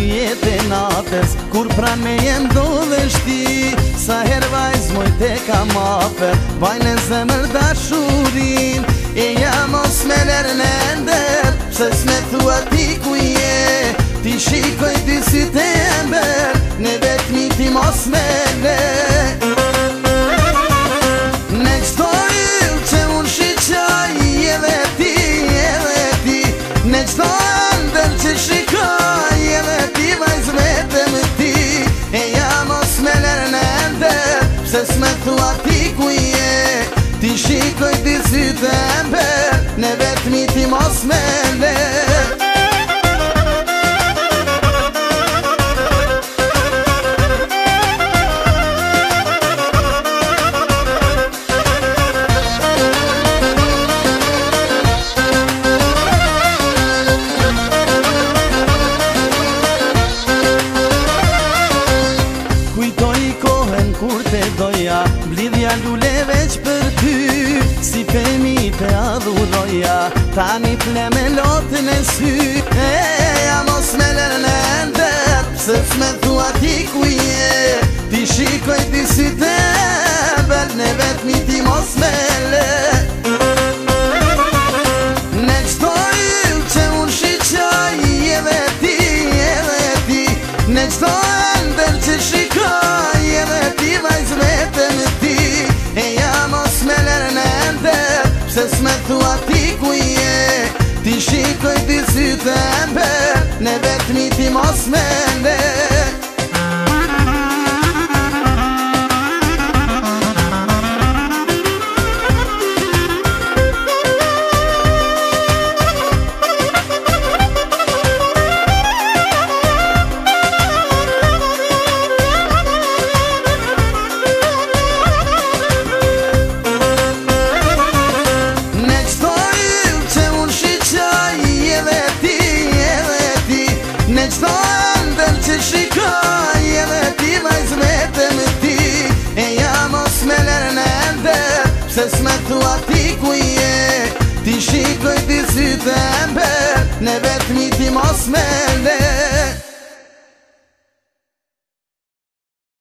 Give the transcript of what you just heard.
jetë e natës, kur pran me jem do dhe shti. Sa her vajz moj te kam afer, vajnë e zemër dashurin. E ja mos me lërë në ndër, pse s'me thua ti ku je. Ti shikoj ti si të ember, ne vetmi ti mos me lërë. Në qdo yll që unë shiqaj, edhe ti. Në qdo ndër që shikoj, edhe ti vajz vetëm ti. E ja mos me lërë në ndër, pse s'me thua ti ku je. Ti shikoj ti si të ember, ne vetmi ti mos me lërë. Kur te doja, blidhja lule veç për ty. Si femi te adhuroja, tani ple me lotën e sy. E ja mos me lërë në ndër, pse s'me thua ti ku je. Ti shikoj ti si të ember, ne vetmi ti mos me lërë. Në qdo yll që unë shiqaj, edhe ti. Në qdo ndër që shikoj, edhe ti vajz vetëm ti. E ja mos me lërë në ndër, pse s'me thua ti ku je. Ti shikoj ti si të ember, ne vetmi ti mos me lërë. Në qdo ndër që shikoj, edhe ti vajz vetëm ti. E ja mos me lërë në ndër, pse s'me thua ti ku je. Ti shikoj ti si të ember, ne vetmi ti mos me lërë.